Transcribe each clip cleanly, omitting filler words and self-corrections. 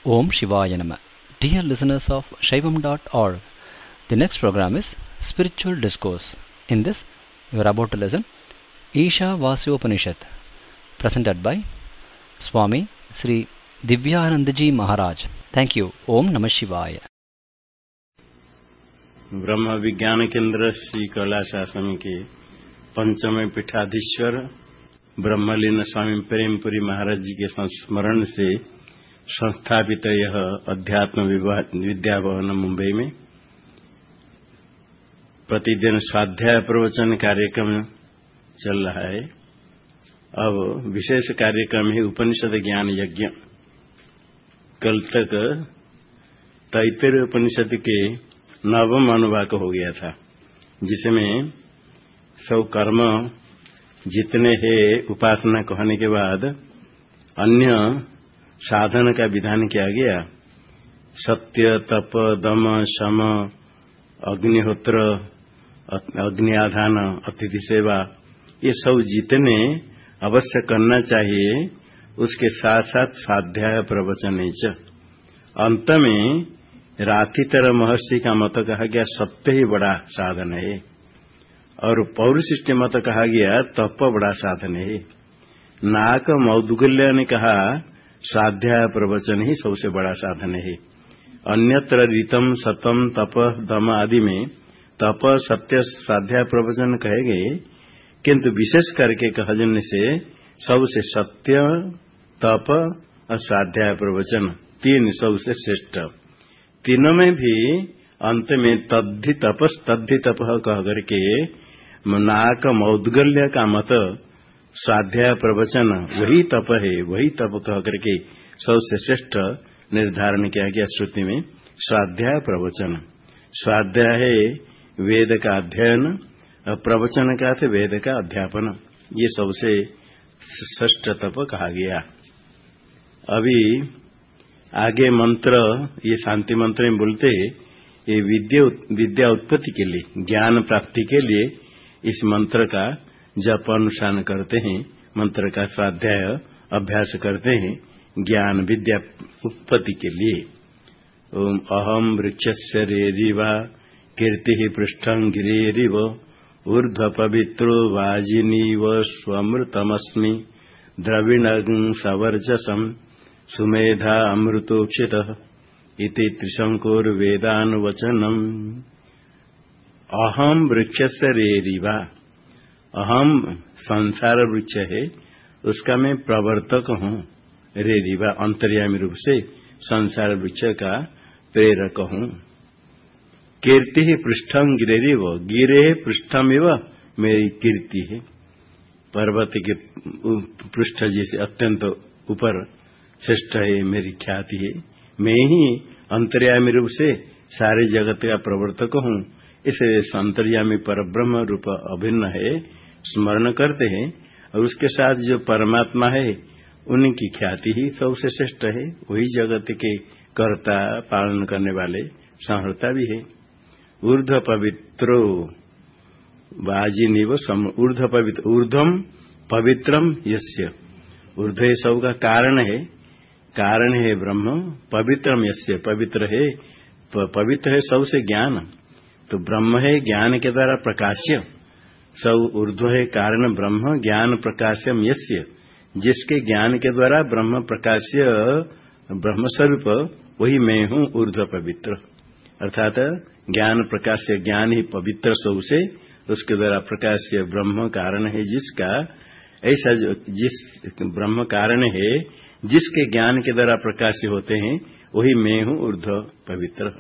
Om Shivaya Nama. Dear listeners of Shaivam.org, the next program is Spiritual Discourse. In this, you are about to listen Isha Vasyopanishad, presented by Swami Sri Divyanandaji Maharaj. Thank you. Om Namah Shivaya. ब्रह्म विज्ञान केंद्र श्री कैलाश आश्रम के पंचम पीठाधीश्वर ब्रह्मलीन स्वामी प्रेमपुरी महाराज जी के संस्मरण से संस्थापित यह अध्यात्म विद्या भवन मुंबई में प्रतिदिन स्वाध्याय प्रवचन कार्यक्रम चल रहा है। अब विशेष कार्यक्रम है उपनिषद ज्ञान यज्ञ। कल तक तैत्तिरीय उपनिषद के नवम अनुवाक हो गया था, जिसमें सब कर्म जितने हैं उपासना कहने के बाद अन्य साधन का विधान किया गया। सत्य, तप, दम, शम, अग्निहोत्र, अग्निआधान, अतिथि सेवा, ये सब जितने अवश्य करना चाहिए, उसके साथ साथ स्वाध्याय प्रवचन। अंत में राथितर महर्षि का मत कहा गया सत्य ही बड़ा साधन है, और पौरुशिष्ट मत कहा गया तप बड़ा साधन है। नाक मौदगल्य ने कहा स्वाध्याय प्रवचन ही सबसे बड़ा साधन है। अन्यत्र रीतम, सतम, तप, दम आदि में तप, सत्य, स्वाध्याय प्रवचन कहे गए, किंतु विशेष करके कहने से सबसे सत्य, तप और स्वाध्याय प्रवचन तीन सबसे श्रेष्ठ। तीनों में भी अंत में तद्धि तपस तद्धि तप कह करके नाक मौदगल्य का मत स्वाध्याय प्रवचन वही तप है, वही तप कह करके सबसे श्रेष्ठ निर्धारण किया गया श्रुति में। स्वाध्याय प्रवचन, स्वाध्याय है वेद का अध्ययन और प्रवचन का अर्थ वेद का अध्यापन, ये सबसे श्रेष्ठ तप कहा गया। अभी आगे मंत्र, ये शांति मंत्र में बोलते ये विद्या उत्पत्ति के लिए, ज्ञान प्राप्ति के लिए इस मंत्र का जप अनुष्ठान करते हैं, मंत्र का स्वाध्याय अभ्यास करते हैं ज्ञान विद्या उत्पत्ति के लिए। ओम अहम वृक्षस्य रेरिवा कीर्ति पृष्ठं गिरेरिव ऊर्ध्व पवित्रो वाजिनीव स्वमृतमस्मि द्रविणं सवर्चसम् सुमेधा अमृतोक्षितः इति त्रिशंकुर्वेदानुवचनम्। अहम वृक्षस्य रेरिवा, अहम संसार वृक्ष है, उसका मैं प्रवर्तक हूँ। रेरिवा अंतर्यामी रूप से संसार वृक्ष का प्रेरक हूँ। कीर्ति ही पृष्ठम गिरेरिव, गिरे पृष्ठमिव मेरी कीर्ति है। पर्वत के पृष्ठ जैसे अत्यंत ऊपर श्रेष्ठ है मेरी ख्याति है। मैं ही अंतर्यामी रूप से सारे जगत का प्रवर्तक हूँ, इसलिए अंतर्यामी परब्रह्म रूप अभिन्न है, स्मरण करते हैं, और उसके साथ जो परमात्मा है उनकी ख्याति ही सबसे श्रेष्ठ है। वही जगत के कर्ता, पालन करने वाले, संहर्ता भी है। ऊर्ध्व पवित्रो वाजिनीव ऊर्ध्व पवित्र, ऊर्ध्वम पवित्रम यस्य, ऊर्ध्व सबका कारण है, कारण है ब्रह्म। पवित्रम यस्य, पवित्र है, पवित्र है सबसे ज्ञान, तो ब्रह्म है ज्ञान के द्वारा प्रकाश्य। सब ऊर्ध्व है कारण ब्रह्म, ज्ञान प्रकाश्यम यस्य, जिसके ज्ञान के द्वारा ब्रह्म प्रकाश्य ब्रह्म स्वरूप वही मैं हूँ ऊर्ध्व पवित्र। अर्थात ज्ञान प्रकाश्य, ज्ञान ही पवित्र सबसे, उसके द्वारा प्रकाश्य ब्रह्म कारण है जिसका, ऐसा जिस ब्रह्म कारण है जिसके ज्ञान के द्वारा प्रकाश्य होते हैं, वही मैं हूँ ऊर्ध्व पवित्र।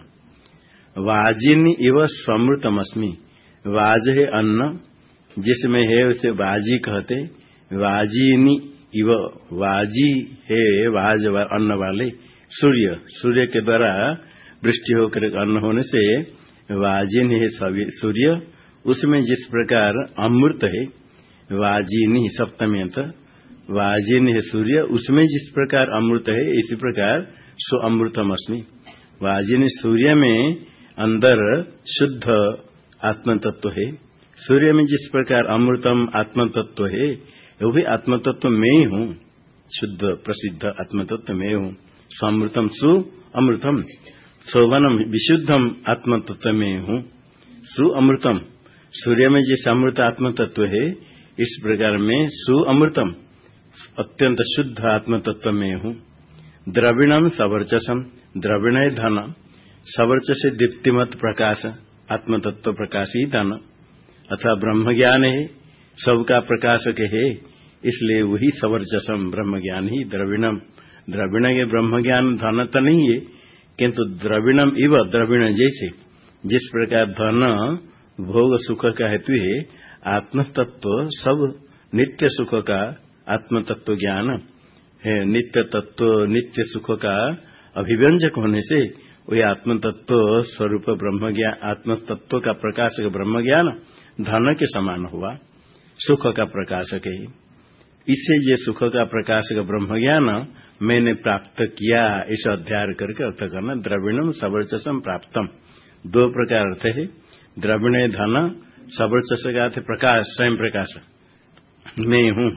वाजिनी इव स्वमृतमस्मि, वाज है अन्न, जिसमें है उसे वाजी कहते। वाजिनी इव, वाजी है वाज अन्न वाले, सूर्य, सूर्य के द्वारा वृष्टि होकर अन्न होने से वाजिन है सूर्य, उसमें जिस प्रकार अमृत है, वाजिनी सप्तमी अंत, वाजिन है सूर्य, उसमें जिस प्रकार अमृत है, इसी प्रकार सो अमृतम अस्मि। वाजिन सूर्य में अंदर शुद्ध आत्म तत्व है, सूर्य में जिस प्रकार अमृतम आत्म तत्व है, वो भी आत्म तत्व मैं ही हूँ, शुद्ध प्रसिद्ध आत्म तत्व मैं हूँ। स्वमृतम सु अमृतम शोभनम विशुद्धम आत्म तत्व में हूँ। सु अमृतम, सूर्य में जैसे अमृत आत्म तत्व है, इस प्रकार में सु अमृतम अत्यंत शुद्ध आत्म तत्व में हूँ। द्रविणम सवर्चसम, द्रविण है धन, सवर्चस से दीप्तिमत प्रकाश, आत्म तत्व प्रकाश ही धन, अथवा ब्रह्म ज्ञान है, सबका प्रकाशक है, इसलिए वही सवर्चसम ब्रह्म ज्ञान ही द्रविणम। द्रविण के ब्रह्म ज्ञान धन तो नहीं है, किंतु द्रविणम इव, द्रविण जैसे जिस प्रकार धन भोग सुख का हेतु है, आत्म तत्व सब नित्य सुख का आत्म तत्व ज्ञान है। नित्य तत्व नित्य सुख का अभिव्यंजक होने से वही आत्म तत्व स्वरूप ब्रह्म ज्ञान, आत्म तत्व का प्रकाशक ब्रह्म ज्ञान धन के समान हुआ, सुख का प्रकाशक है। इससे ये सुख का प्रकाशक ब्रह्म ज्ञान मैंने प्राप्त किया, इस अध्याय करके अर्थ करना। द्रविणम सवर्चसम प्राप्तम, दो प्रकार अर्थ है। द्रविण धन, सवर्चस का अर्थ प्रकाश, स्वयं प्रकाश मैं हूं,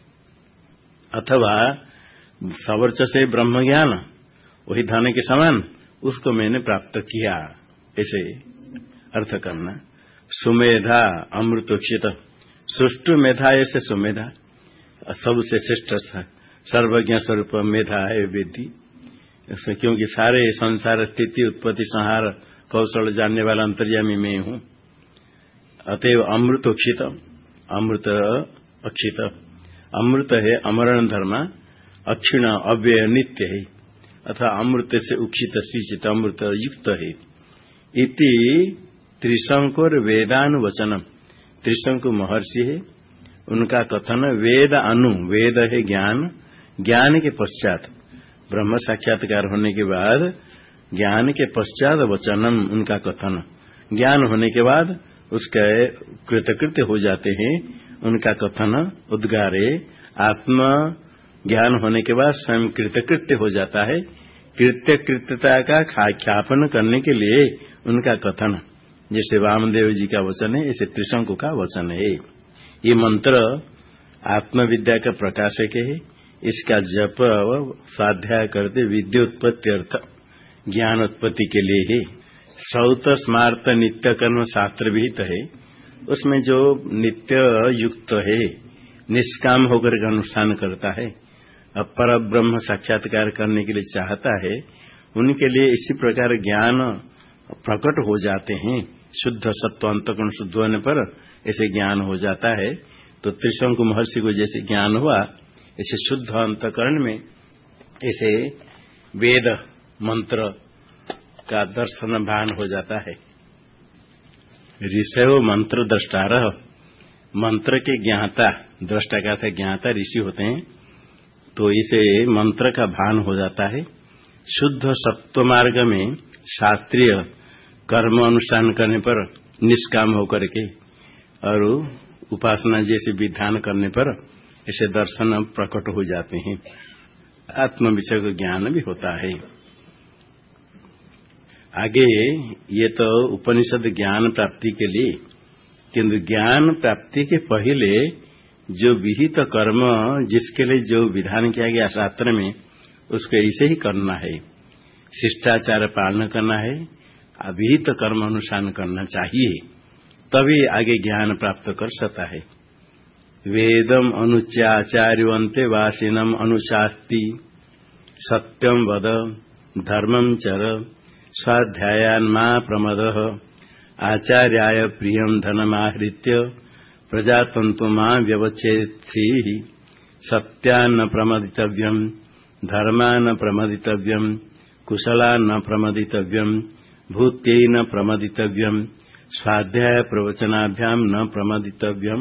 अथवा सवर्चस ब्रह्म ज्ञान वही धन के समान, उसको मैंने प्राप्त किया, ऐसे अर्थ करना। सुमेधा अमृतोक्षित, सुष्टु मेधा ऐसे सुमेधा सबसे श्रेष्ठ सर्वज्ञ स्वरूप मेधा है वेदी, क्योंकि सारे संसार स्थिति उत्पत्ति संहार कौशल जानने वाला अंतर्यामी मैं हूं। अतएव अमृतोक्षित, अमृत अक्षित, अमृत है अमरण धर्म, अक्षिण अव्यय नित्य है, अथवा अमृत से उक्षित सिंचित अमृत युक्त है। इति त्रिशंकुर वेदानुवचनम, त्रिशंकु महर्षि है, उनका कथन वेद अनु, वेद है ज्ञान, ज्ञान के पश्चात ब्रह्म साक्षात्कार होने के बाद ज्ञान के पश्चात वचनम, उनका कथन, ज्ञान होने के बाद उसके कृतकृत्य हो जाते हैं, उनका कथन उद्गारे, आत्म ज्ञान होने के बाद स्वयं कृतकृत्य हो जाता है, कृत्य कृत्यता का ख्यापन करने के लिए उनका कथन, जैसे वामदेव जी का वचन है, ऐसे त्रिशंकु का वचन है। ये मंत्र आत्मविद्या का प्रकाशक है, इसका जप स्वाध्याय करते विद्योत्पत्ति अर्थ ज्ञान उत्पत्ति के लिए है। श्रौत स्मार्त नित्य कर्म शास्त्र विहित है, उसमें जो नित्य युक्त है, निष्काम होकर के अनुष्ठान करता है, अब पर ब्रह्म साक्षात्कार करने के लिए चाहता है, उनके लिए इसी प्रकार ज्ञान प्रकट हो जाते हैं। शुद्ध सत्व अंतःकरण शुद्ध होने पर ऐसे ज्ञान हो जाता है। तो त्रिशंकु महर्षि को जैसे ज्ञान हुआ, ऐसे शुद्ध अंतःकरण में ऐसे वेद मंत्र का दर्शन भान हो जाता है। ऋषयो मंत्र द्रष्टारः, मंत्र के ज्ञाता, दृष्टा का था ज्ञाता ऋषि होते हैं, तो इसे मंत्र का भान हो जाता है। शुद्ध सत्व मार्ग में शास्त्रीय कर्म अनुष्ठान करने पर निष्काम होकर के और उपासना जैसे विधान करने पर ऐसे दर्शन प्रकट हो जाते हैं, आत्म विषय का ज्ञान भी होता है। आगे ये तो उपनिषद ज्ञान प्राप्ति के लिए, किंतु ज्ञान प्राप्ति के पहले जो विहित कर्म जिसके लिए जो विधान किया गया शास्त्र में, उसको ऐसे ही करना है, शिष्टाचार पालन करना है, अविहित कर्म अनुष्ठान करना चाहिए, तभी आगे ज्ञान प्राप्त कर सकता है। वेदम अनुचाचार्यवंते वासिनम अनुशास्ति, सत्यम वद धर्मम चर, स्वाध्यायान्मा प्रमदः, आचार्याय प्रियम धनमाहृत्य, प्रजातंतु मां व्यवच्छेत्सि, सत्यान्न प्रमदितव्यम, धर्मान्न प्रमदितव्यम, कुशलान्न प्रमदितव्यम, भूत्यैन प्रमदितव्यम, स्वाध्याय प्रवचनाभ्याम न प्रमदितव्यम।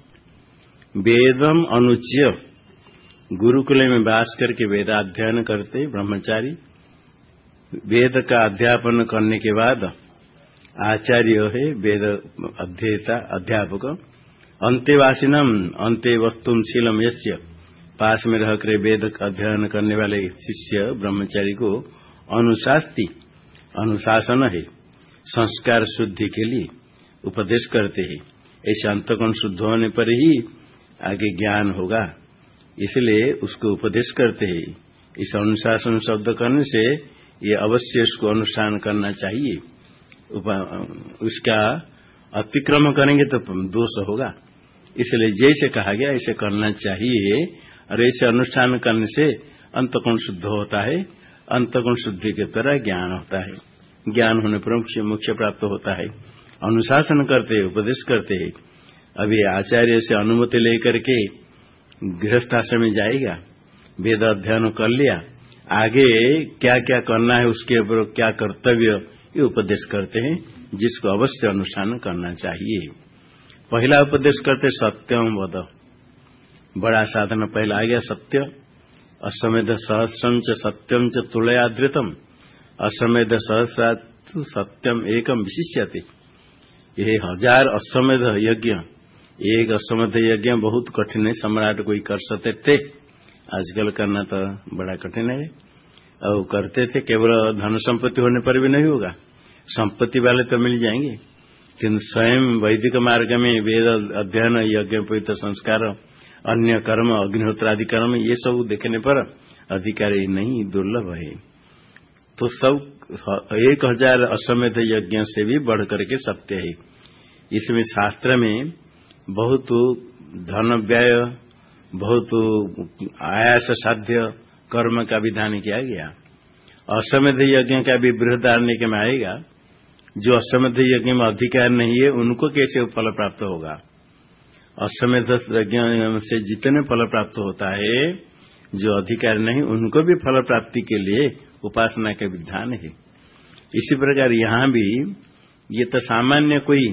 वेदम अनुच्य, गुरुकुल में वास करके वेदाध्ययन करते ब्रह्मचारी, वेद का अध्यापन करने के बाद आचार्य है वेद अध्येता अध्यापक, अंतेवासिनम अंते वस्तुशीलम यस्य, पास में रहकर वेद का अध्ययन करने वाले शिष्य ब्रह्मचारी को अनुशास्ति, अनुशासन है, संस्कार शुद्धि के लिए उपदेश करते हैं। ऐसे अंतःकरण शुद्ध होने पर ही आगे ज्ञान होगा, इसलिए उसको उपदेश करते हैं। इस अनुशासन शब्द करने से ये अवश्य इसको अनुष्ठान करना चाहिए। उसका अतिक्रमण करेंगे तो दोष होगा, इसलिए जैसे कहा गया ऐसे करना चाहिए। और ऐसे अनुष्ठान करने से अंतःकरण शुद्ध होता है, अंतःकरण शुद्धि के द्वारा ज्ञान होता है, ज्ञान होने पर मोक्ष प्राप्त होता है। अनुशासन करते हैं, उपदेश करते हैं। अभी आचार्य से अनुमति लेकर के गृहस्थाश्रम में जाएगा, वेद अध्ययन कर लिया, आगे क्या क्या करना है उसके ऊपर क्या कर्तव्य ये उपदेश करते हैं, जिसको अवश्य अनुष्ठान करना चाहिए। पहला उपदेश करते सत्यम वद, बड़ा साधन पहला आ गया सत्य। अश्वमेध सहस्रम च सत्यम च तुलयाधृतम, अश्वमेध सहस्रा सत्यम एकम विशिष्यते। ये 1000 अश्वमेध यज्ञ, एक अश्वमेध यज्ञ बहुत कठिन है, सम्राट कोई कर सकते थे, आजकल करना तो बड़ा कठिन है। और करते थे, केवल धन संपत्ति होने पर भी नहीं होगा, संपत्ति वाले तो मिल जाएंगे, किंतु स्वयं वैदिक मार्ग में वेद अध्ययन, यज्ञ पवित्र संस्कार, अन्य कर्म, अग्निहोत्र आदि कर्म, ये सब देखने पर अधिकारी नहीं, दुर्लभ है। तो सब 1000 अश्वमेध यज्ञ से भी बढ़ करके सत्य है। इसमें शास्त्र में बहुत धन व्यय, बहुत आयास साध्य कर्म का विधान किया गया। अश्वमेध यज्ञ का भी बृहदारण्यक में आएगा। जो अश्वमेध यज्ञ में अधिकार नहीं है उनको कैसे फल प्राप्त होगा? अश्वमेध यज्ञ से जितने फल प्राप्त होता है, जो अधिकार नहीं उनको भी फल प्राप्ति के लिए उपासना का विधान है। इसी प्रकार यहाँ भी ये तो सामान्य कोई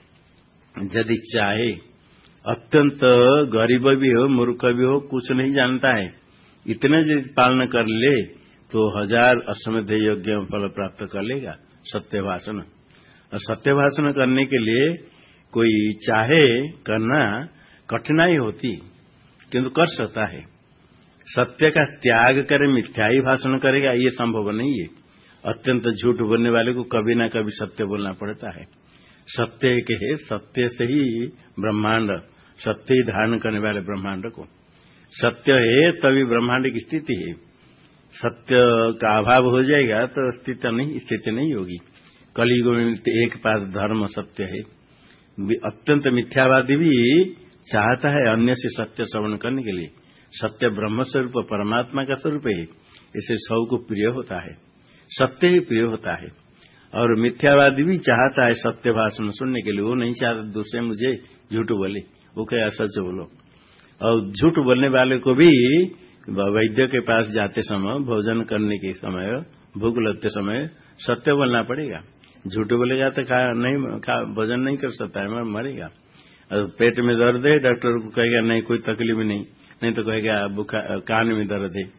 यदि चाहे, अत्यंत गरीब भी हो, मूर्ख भी हो, कुछ नहीं जानता है, इतने यदि पालन कर ले तो 1000 अश्वमेध यज्ञ फल प्राप्त कर लेगा। सत्य भाषण, और सत्य भाषण करने के लिए कोई चाहे करना कठिनाई होती, किंतु कर सकता है। सत्य का त्याग करे, मिथ्याई भाषण करेगा, ये संभव नहीं है। अत्यंत झूठ बोलने वाले को कभी ना कभी सत्य बोलना पड़ता है। सत्य के है, सत्य से ही ब्रह्मांड, सत्य ही धारण करने वाले ब्रह्मांड को, सत्य है तभी ब्रह्मांड की स्थिति है। सत्य का अभाव हो जाएगा तो स्थिति नहीं होगी। कलियुग में एक पास धर्म सत्य है। अत्यंत मिथ्यावादी भी चाहता है अन्य से सत्य श्रवण करने के लिए। सत्य ब्रह्म स्वरूप परमात्मा का स्वरूप है, इसे सब को प्रिय होता है, सत्य ही प्रिय होता है। और मिथ्यावादी भी चाहता है सत्य भाषण सुनने के लिए, वो नहीं चाहता दूसरे मुझे झूठ बोले, वो क्या सच बोलो। और झूठ बोलने वाले को भी वैद्य के पास जाते समय, भोजन करने के समय, भूख लगते समय सत्य बोलना पड़ेगा। झूठ बोलेगा तो भोजन नहीं कर सकता है, मरेगा। और पेट में दर्द है, डॉक्टर को कहेगा नहीं कोई तकलीफ नहीं तो कहेगा कान में दर्द है,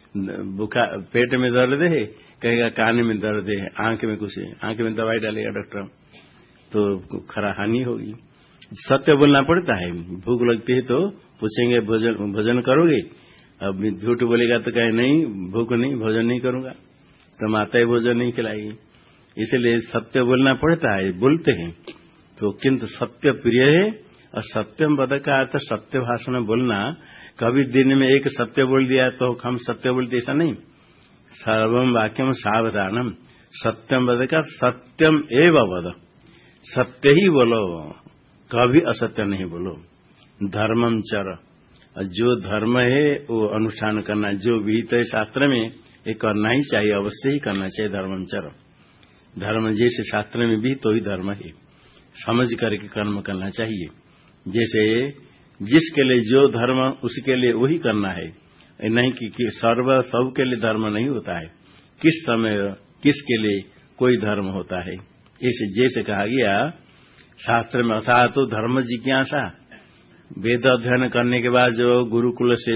पेट में दर्द है कहेगा कान में दर्द है, आंख में कुछ है, आंख में दवाई डालेगा डॉक्टर, तो खरा हानि होगी। सत्य बोलना पड़ता है। भूख लगती है तो पूछेंगे भोजन करोगे, अब झूठ बोलेगा तो कहे नहीं भूख नहीं, भोजन नहीं करूंगा, तो माता ही भोजन नहीं खिलाएगी। इसलिए सत्य बोलना पड़ता है, बोलते हैं तो, किंतु सत्य प्रिय है। और सत्यम वद का अर्थ सत्य भाषण बोलना। कभी दिन में एक सत्य बोल दिया तो हम सत्य बोलते, ऐसा नहीं। सर्वम वाक्यम सावधानम, सत्यम वद का सत्यम एव वद, सत्य ही बोलो, कभी असत्य नहीं बोलो। धर्मम चर, जो धर्म है वो अनुष्ठान करना, जो विहित है शास्त्र में ये करना ही चाहिए, अवश्य ही करना चाहिए। धर्मम चर, धर्म जैसे शास्त्र में भी तो ही धर्म है, समझ करके कर्म करना चाहिए। जैसे जिसके लिए जो धर्म उसके लिए वही करना है, नहीं कि सर्व सब के लिए धर्म नहीं होता है, किस समय किसके लिए कोई धर्म होता है। ऐसे जैसे कहा गया शास्त्र में, अथा तो धर्म जिज्ञासा, वेद अध्ययन करने के बाद जो गुरुकुल से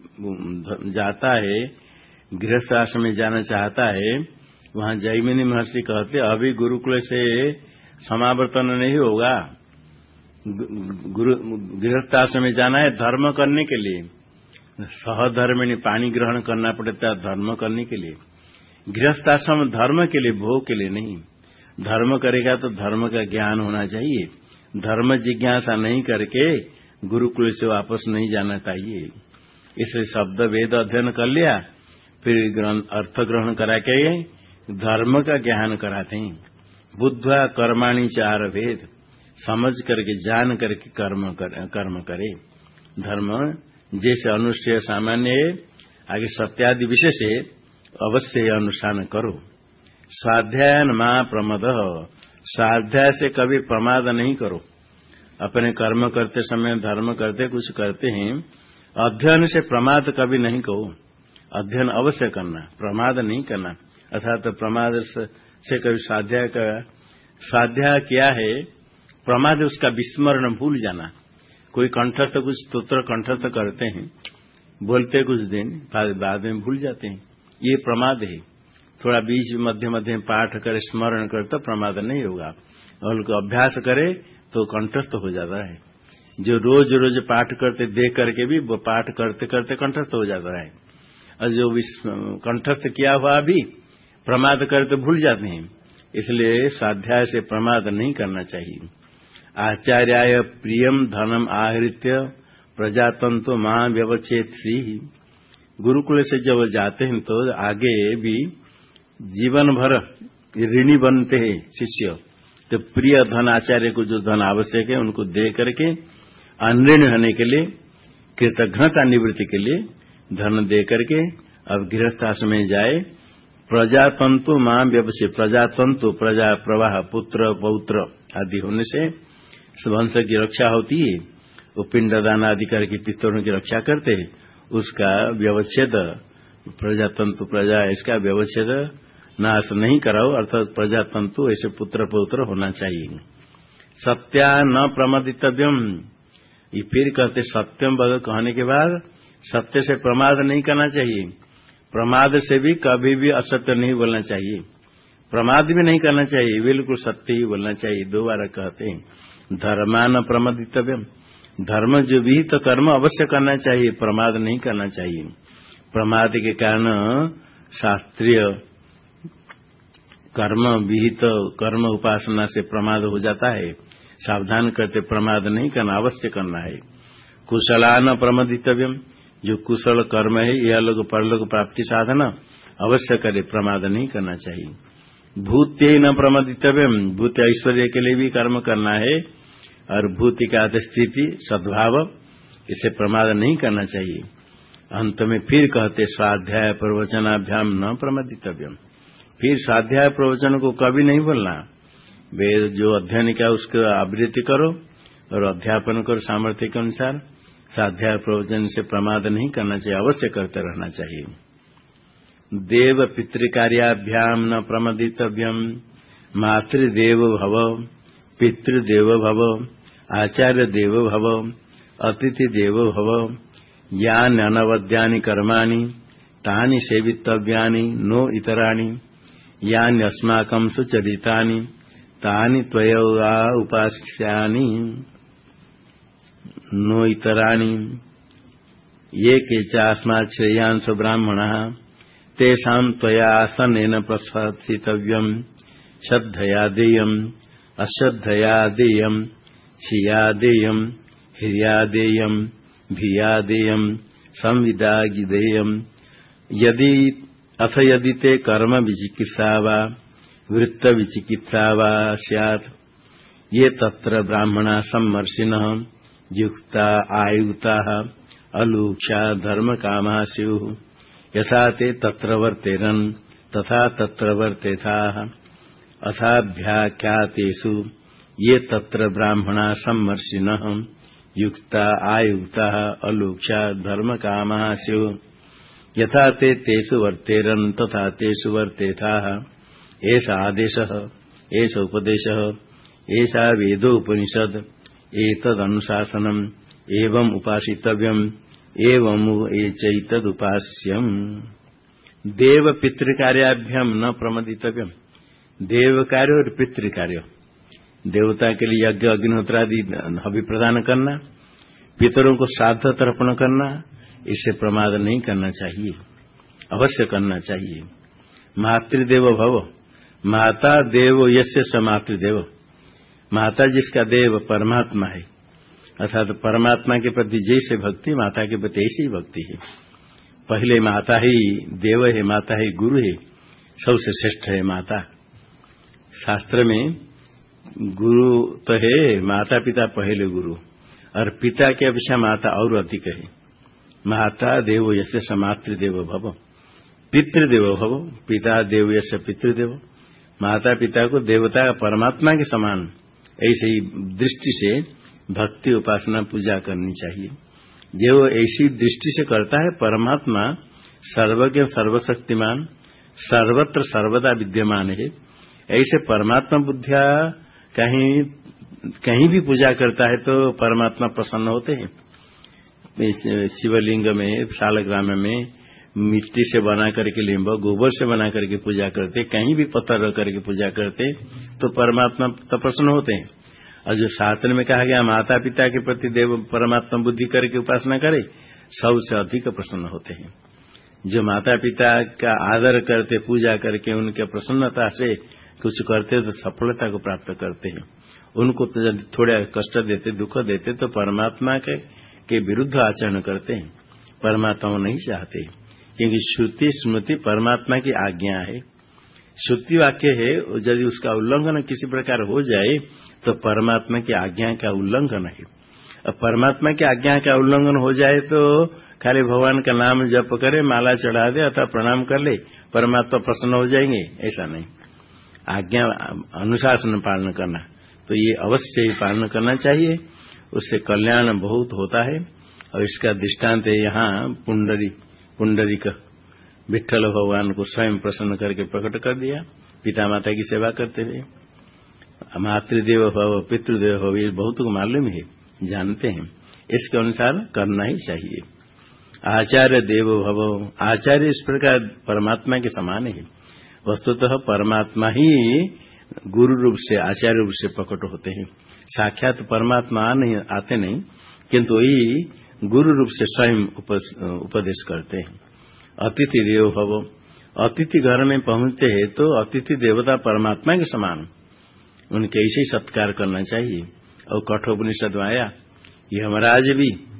जाता है, गृहस्थ आश्रम में जाना चाहता है, वहां जैमिनी महर्षि कहते अभी गुरुकुल से समावर्तन नहीं होगा, गृहस्थ आश्रम में जाना है धर्म करने के लिए। सहधर्मिणी, पानी ग्रहण करना पड़ता है धर्म करने के लिए। गृहस्थ आश्रम धर्म के लिए, भोग के लिए नहीं। धर्म करेगा तो धर्म का ज्ञान होना चाहिए, धर्म जिज्ञासा नहीं करके गुरुकुल से वापस नहीं जाना चाहिए। इसलिए शब्द वेद अध्ययन कर लिया, फिर अर्थ ग्रहण करा के धर्म का ज्ञान कराते हैं। बुद्ध्वा कर्माणि चार भेद, समझ करके जान करके कर्म करे। धर्म जैसे अनुष्ठेय सामान्य है, आगे सत्यादि विशेष है, अवश्य अनुष्ठान करो। स्वाध्याय मां प्रमद, स्वाध्याय से कभी प्रमाद नहीं करो। अपने कर्म करते समय धर्म करते कुछ करते हैं, अध्ययन से प्रमाद कभी नहीं कहो। अध्ययन अवश्य करना, प्रमाद नहीं करना। अर्थात प्रमाद से कभी स्वाध्याय क्या है, प्रमाद उसका विस्मरण, भूल जाना। कोई कंठस्थ कुछ स्तोत्र कंठस्थ करते हैं, बोलते कुछ दिन बाद में भूल जाते हैं, ये प्रमाद है। थोड़ा बीच मध्य मध्य पाठ करे, स्मरण करे तो प्रमाद नहीं होगा। और उनको अभ्यास करे तो कंठस्थ हो जाता है। जो रोज रोज पाठ करते देख करके भी वो पाठ करते करते कंठस्थ हो जाता है, और जो कंठस्थ किया हुआ भी प्रमाद करते भूल जाते हैं। इसलिए स्वाध्याय से प्रमाद नहीं करना चाहिए। आचार्याय प्रियम धनम आहृत्य प्रजातंतु मां व्यवच्छेद श्री, गुरुकुल से जब जाते हैं तो आगे भी जीवन भर ऋणी बनते हैं शिष्य। तो प्रिय धन, आचार्य को जो धन आवश्यक है उनको दे करके अनऋण होने के लिए, कृतज्ञता निवृत्ति के लिए धन दे करके अब गृहस्थाश्रम में जाए। प्रजातंतु मां व्यवसे, प्रजातंतु प्रजा प्रवाह, पुत्र पौत्र आदि होने से वंश की रक्षा होती है। वो पिंडदान आदि करके पितरों की रक्षा करते हैं, उसका व्यवच्छेद, प्रजातंतु प्रजा इसका व्यवच्छेद नाश नहीं कराओ। अर्थात प्रजातंतु ऐसे पुत्र पौत्र होना चाहिए। सत्या न प्रमदितव्यम, ये फिर कहते सत्यम बद कहने के बाद सत्य से प्रमाद नहीं करना चाहिए। प्रमाद से भी कभी भी असत्य नहीं बोलना चाहिए, प्रमाद भी नहीं करना चाहिए, बिल्कुल सत्य ही बोलना चाहिए। दोबारा कहते हैं धर्मान प्रमदितव्यम, धर्म जो विहित कर्म अवश्य करना चाहिए, प्रमाद नहीं करना चाहिए। प्रमाद के कारण शास्त्रीय कर्म, विहित कर्म उपासना से प्रमाद हो जाता है। सावधान करते प्रमाद नहीं करना, अवश्य करना है। कुशलान प्रमदितव्यम, जो कुशल कर्म है यह लोग परलोक प्राप्ति साधन अवश्य करे, प्रमाद नहीं करना चाहिए। भूत्य न प्रमदितव्यम, भूत ऐश्वर्य के लिए भी कर्म करना है, और भूति का स्थिति सद्भाव, इसे प्रमाद नहीं करना चाहिए। अंत में फिर कहते स्वाध्याय प्रवचनाभ्याम न प्रमदितव्यम, फिर स्वाध्याय प्रवचन को कभी नहीं बोलना। वेद जो अध्ययन किया उसको आवृत्ति करो और अध्यापन करो सामर्थ्य के अनुसार। स्वाध्याय प्रवचन से प्रमाद नहीं करना चाहिए, अवश्य करते रहना चाहिए। देव पितृकार्याभ्याम न प्रमदितव्यम, मातृदेव भव, पितृदेव भव, आचार्य देव भव, अतिथि देव भव, यानि अनवद्यानि कर्माणि तानि सेवितव्यानि नो इतराणि, यानि अस्माकं सुचरितानि तानि त्वया उपास्यानि नो इतराणि, ये के चास्मात् श्रेयांस ब्राह्मणः तेषां त्वया आसनेन प्रशासितव्यम्, श्रद्धया देयम्, अश्रद्धया देयम्, छिया देयम्, हिर्या देयम्, भिया देयम्, संविदा देयम्। यदि ते कर्म विचिकित्सा वा वृत्त विचिकित्सा वा स्यात्, ये तत्र ब्राह्मणा सम्मर्षिणः युक्ता आयुक्ताः अलूक्षा धर्म कामा स्युः, यथा ते तत्र वर्तेरन् तथा तत्र वर्तेथाः। अथाभ्याख्यातेषु ये तत्र ब्राह्मणा सम्मर्षिणः युक्ता आयुक्ताः अलूक्षा धर्म कामा स्युः, यथा ते तेषु वर्तेरन् तथा तेषु वर्तेथाः। एषा आदेशः, एष उपदेशः, एषा वेदोपनिषद, एतदनुशासनम्, एवं उपासितव्यम्, एवं एचैतदुपास्यम्। देव पितृकार्याभ्याम न प्रमदितव्यम्, देव कार्य और पितृकार्य, देवता के लिए यज्ञ अग्निहोत्रादि हवि प्रदान करना, पितरों को श्राद्ध तर्पण करना, इससे प्रमाद नहीं करना चाहिए, अवश्य करना चाहिए। मातृदेव भव, माता देव यस्य स मातृदेव, माता जिसका देव परमात्मा है, अर्थात परमात्मा के प्रति जैसे भक्ति माता के प्रति ऐसी भक्ति है। पहले माता ही देव है, माता ही गुरु है, सबसे श्रेष्ठ है माता। शास्त्र में गुरु तो है, माता पिता पहले गुरु, और पिता की अपेक्षा माता और अधिक है। माता देव यस्य स मातृदेव भव, पितृदेव भव, पिता देव यस्य पितृदेव। माता पिता को देवता परमात्मा के समान ऐसे ही दृष्टि से भक्ति उपासना पूजा करनी चाहिए। जो ऐसी दृष्टि से करता है, परमात्मा सर्वज्ञ सर्वशक्तिमान सर्वत्र सर्वदा विद्यमान है, ऐसे परमात्मा बुद्धिया कहीं भी पूजा करता है तो परमात्मा प्रसन्न होते हैं। शिवलिंग में, शालग्राम में मिट्टी से बना करके लिंब, गोबर से बना करके पूजा करते, कहीं भी पत्थर रख करके पूजा करते तो परमात्मा तो प्रसन्न होते हैं। और जो शास्त्र में कहा गया माता पिता के प्रति देव परमात्मा बुद्धि करके उपासना करे, सबसे अधिक प्रसन्न होते हैं। जो माता पिता का आदर करते, पूजा करके उनके प्रसन्नता से कुछ करते तो सफलता को प्राप्त करते हैं। उनको तो यदि थोड़ा कष्ट देते, दुख देते तो परमात्मा के विरुद्ध आचरण करते हैं, परमात्मा नहीं चाहते। क्योंकि श्रुति स्मृति परमात्मा की आज्ञा है, श्रुति वाक्य है, यदि उसका उल्लंघन किसी प्रकार हो जाए तो परमात्मा की आज्ञा का उल्लंघन है। अब परमात्मा की आज्ञा का उल्लंघन हो जाए तो खाली भगवान का नाम जप करे, माला चढ़ा दे अथवा प्रणाम कर ले, परमात्मा प्रसन्न हो जाएंगे, ऐसा नहीं। आज्ञा अनुशासन पालन करना, तो ये अवश्य ही पालन करना चाहिए, उससे कल्याण बहुत होता है। और इसका दृष्टांत है यहाँ पुंडरीक विठ्ठल भगवान को स्वयं प्रसन्न करके प्रकट कर दिया, पिता माता की सेवा करते हुए। मातृदेव भव पितृदेव भव, ये बहुत को मालूम है, जानते हैं, इसके अनुसार करना ही चाहिए। आचार्य देवो भव, आचार्य इस प्रकार परमात्मा के समान है। वस्तुतः परमात्मा ही गुरु रूप से, आचार्य रूप से प्रकट होते हैं। साक्षात परमात्मा आते नहीं, किंतु वही गुरु रूप से स्वयं उपदेश करते हैं। अतिथि देव भव, अतिथि घर में पहुंचते हैं तो अतिथि देवता परमात्मा के समान, उनके ऐसे ही सत्कार करना चाहिए। और कठोपनिषद में आया, यमराज भी